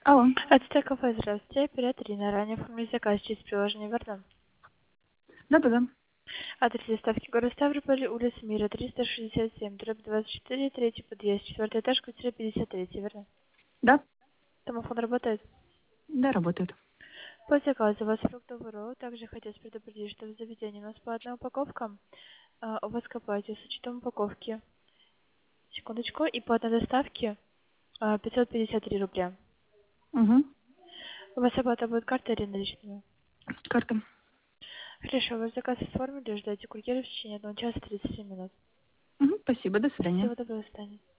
Алло. Это кафе, здравствуйте. Оператор Ирина. Ранее оформили заказ через приложение верно? Да-да-да. Адрес доставки город Ставрополь, улица Мира, 367, дробь 24, третий подъезд, четвертый этаж, квартира 53, верно? Да? Домофон работает? Да, работает. По заказу у вас фруктовый ролл. Также хотелось предупредить, что в заведении у нас по одной упаковкам у вас к оплате с учетом упаковки. Секундочку. И по одной доставке 553 рубля. Угу. У вас оплата будет картой или наличными? Карта. Хорошо, ваш заказ оформили, ждайте курьера в течение 1 часа 37 минут. Угу. Спасибо, до свидания. Всего доброго, до свидания.